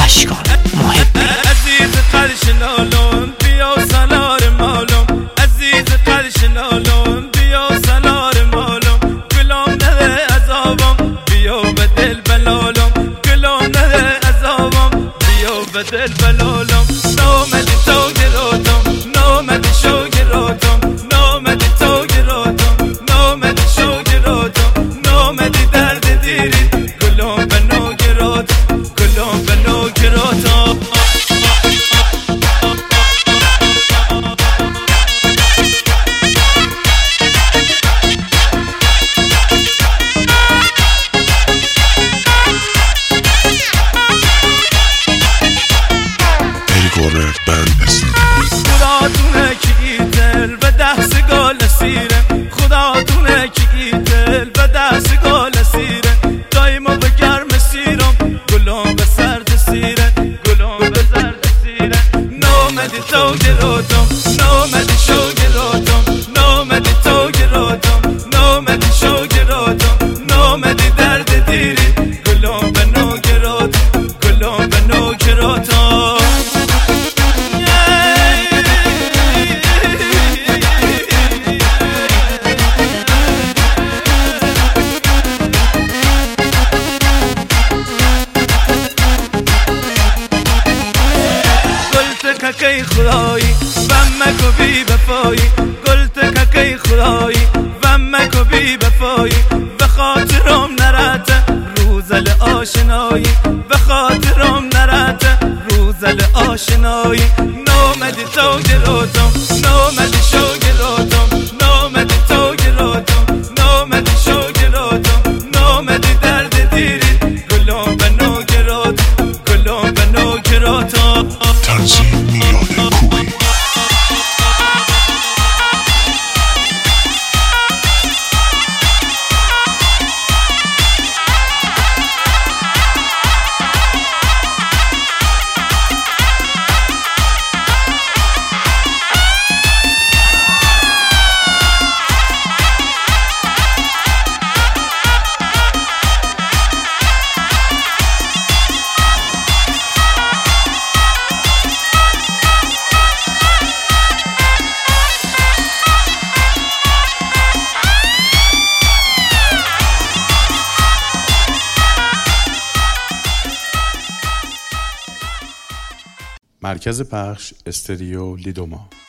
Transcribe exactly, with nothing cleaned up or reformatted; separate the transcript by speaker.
Speaker 1: اشکان محبی
Speaker 2: عزیز قرش نالم بیا سلار مالم عزیز قرش نالم بیا سلار مالم گلام نده عذابم بیا به دل بلالم گلام نده عذابم بیا به دل بلالم نامدی تو گراتم نامدی شو گراتم نامدی تو گراتم نامدی شو گراتم نامدی درد دیری گلام به نو گراتم گلام به نو گراتم خدا دونه کی دل به دست گل سیره خدا دونه کی دل به دست گل سیره دایما به گرم سیرم گلام به سرد سیره گلام به زرد سیره نامدی تو گراتم نامدی شو گراتم نامدی تو گراتم نامدی شو گراتم نامدی درد دیری گلام به نو گراتم گلام به نو گراتم کی خدایی و مکو بی بفایی گلت کی خدایی و مکو بی بفایی به خاطرم نرده روزل آشنایی به خاطرم نرده روزل آشنایی نامدی تو گراتم نامدی شو گراتم نامدی تو گراتم نامدی شو گراتم نامدی درد دیری گلام به نو گراتم گلام به نو گراتم
Speaker 3: تنظیم میلاد کوی
Speaker 4: مرکز پخش استریو لیدوما.